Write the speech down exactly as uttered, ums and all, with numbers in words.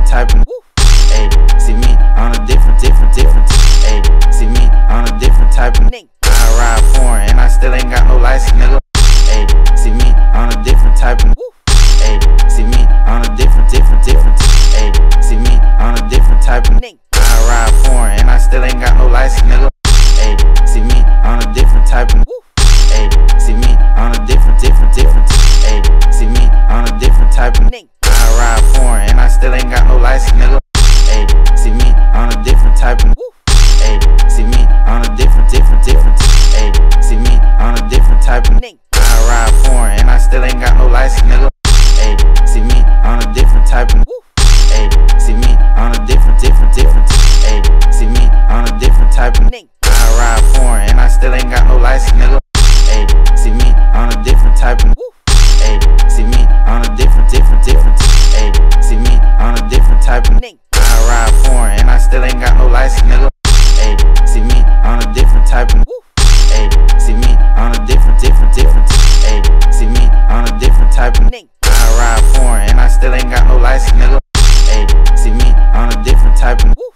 type of. Ayy, see me on a different, different, different. Ayy, see me on a different type of. I ride foreign and I still ain't got no license, nigga. Ayy, see me on a different type of. Ayy, see me on a different, different, different. Ayy, see me on a different type of. I ride foreign and I still ain't got no license, nigga. Ayy, see me on a different type of. Ayy, see me on a different, different, different. Ayy, see me on a different type of. I ride foreign and I still ain't got no license, nigga. Ayy, see me on a different type of. Ayy, see me on a different, different, different. Ayy, see me on a different type of. I ride foreign and I still ain't got no license, nigga. Ayy, see me on a different type of. Ayy, see me on a different, different, different. Ayy, see me on a different type of. I ride foreign and I still ain't got no license, nigga. Ayy, see me on a different type of. Ayy, see me on a different, different, different. Ayy, see me on a different type of. I ride foreign and I still ain't got no license, nigga. Ayy, see me on a different type of. Ayy, see me on a different, different, different. Ayy, see me on a different type of. I ride foreign and I still ain't got no license, nigga. Ayy, see me on a different type of.